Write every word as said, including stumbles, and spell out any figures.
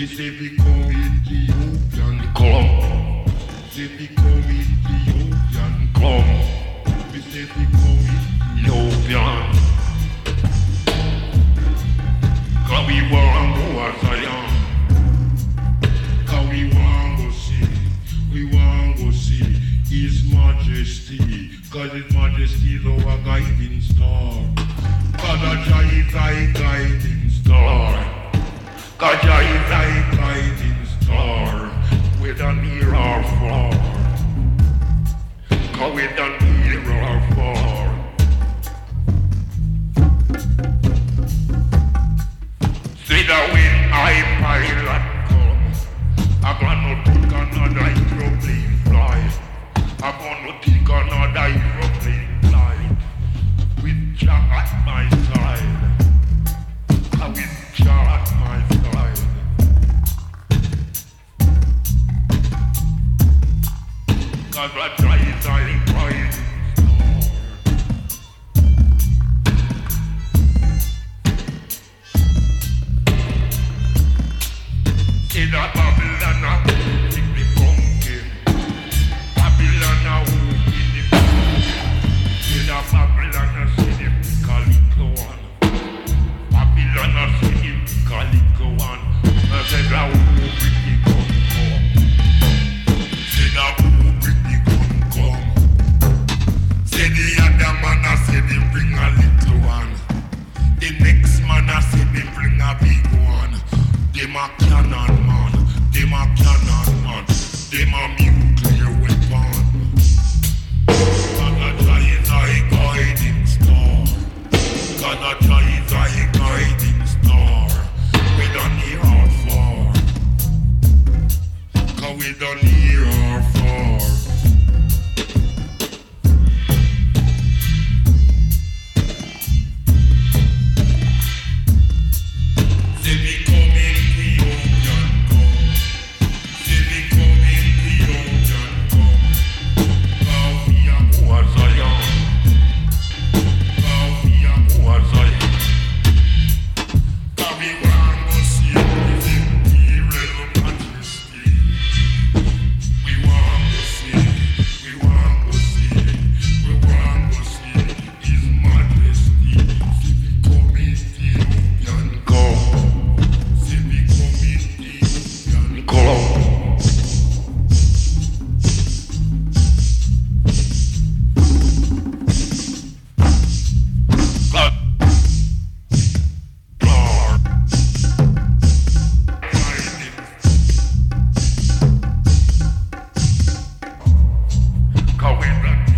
say become Ethiopian club. Say become Ethiopian club. We say become Ethiopian. Cause we want to go as I am. Cause we want to see, we want to see His Majesty. Cause His Majesty is our guiding star. Cause Jah is thy guiding star. Cause Jah is thy guiding star. Whether near or far. Cause whether near or far. Say that when I pilot come, I'm gonna take another aeroplane flight. I'm gonna take another aeroplane flight. With Jah at my side. And with Jah at my side. Cause I try is I pride. In a Babylon, in the pumpkin. Babylon, in the pumpkin. In a Babylon, in the calico one. Babylon, in the calico one. I said, I will bring the gun come. Said, I will bring the gun come. Said, the other man, I said, they bring a little one. The next man, I said, they bring a big one. Them a cannon man, them a cannon man, them a nuclear weapon. God a Jah is thy guiding star. God a Jah is thy guiding star. We don't near or far. Cause we don't near or far. Say we come Ethiopian come. Say we come Ethiopian come. Cause we a go as I am. Cause we a go as I am. Cause we want to see His Imperial Majesty. We want to see, we want to see, we want to see His Majesty. Say we come Ethiopian come. Say we come Ethiopian come. God, Lord, guiding. Cause we run